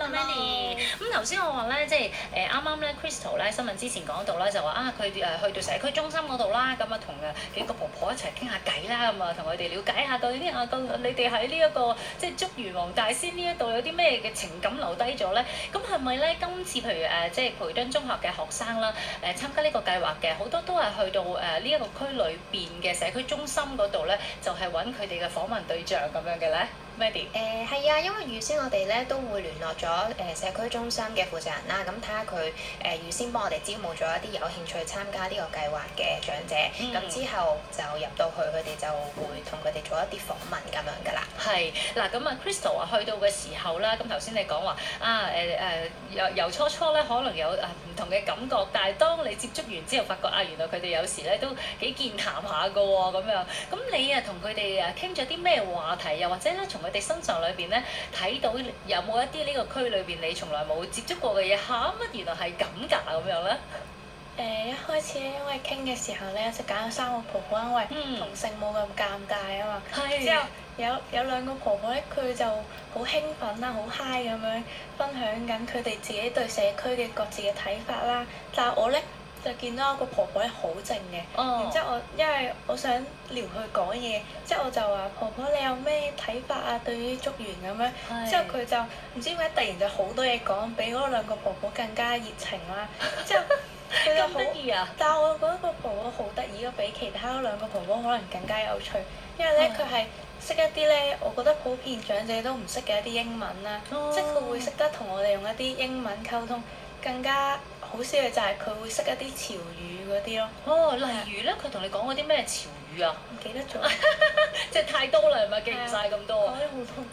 Mandy。咁頭先我話咧，即係啱啱咧 Crystal 咧新聞之前講到啦，就話啊佢去到社區中心嗰度啦，咁啊同幾個婆婆一齊傾下偈啦，咁啊同佢哋了解下究竟你哋喺呢一個即係竹園黃大仙呢一度有啲咩嘅情感留低咗咧？咁係咪咧今次譬如即係培敦中學嘅學生啦，參加呢個計劃嘅好多都係去到呢一個區裏邊嘅社區中心嗰度咧，就係揾佢哋嘅訪問對象咁樣嘅咧。Mandy 係啊，因為預先我哋咧都會聯絡咗社區中心嘅負責人啦，咁睇下佢預先幫我哋招募咗一啲有興趣參加呢個計劃嘅長者，咁、之後就入到去，佢哋就會同佢哋做一啲訪問咁樣噶啦。 係嗱，咁啊 Crystal 啊去到嘅時候啦，咁頭先你講話由初初咧可能有唔同嘅感覺，但係當你接觸完之後，發覺原來佢哋有時咧都幾健談下噶喎咁樣。咁你同佢哋傾咗啲咩話題？又或者咧從佢哋身上裏邊咧睇到有冇一啲呢個區裏邊你從來冇接觸過嘅嘢乜原來係咁㗎咁樣咧？ 一開始咧，因為傾嘅時候咧，就揀咗3個婆婆，因為同性冇咁尷尬啊嘛。之後有2個婆婆咧，佢就好興奮啦，好 high 咁樣分享緊佢哋自己對社區嘅各自嘅睇法啦。但係我咧就見到一個婆婆咧好靜嘅，然之後因為我想撩佢講嘢，之後我就話婆婆你有咩睇法啊？對於竹園咁樣，之後佢就唔知點解突然就好多嘢講，比嗰2個婆婆更加熱情啦。之後佢就好得意啊！但係我覺得個婆婆好得意咯，比其他2個婆婆可能更加有趣，因為咧佢係識一啲咧，我覺得普遍長者都唔識嘅一啲英文啦，即係佢會識得同我哋用一啲英文溝通，更加好笑嘅就係佢會識一啲潮語嗰啲咯。 例如咧，佢同你講嗰啲咩潮語啊？ 唔記得咗， 即係太多啦，係咪記唔晒咁多？ 講咗好多。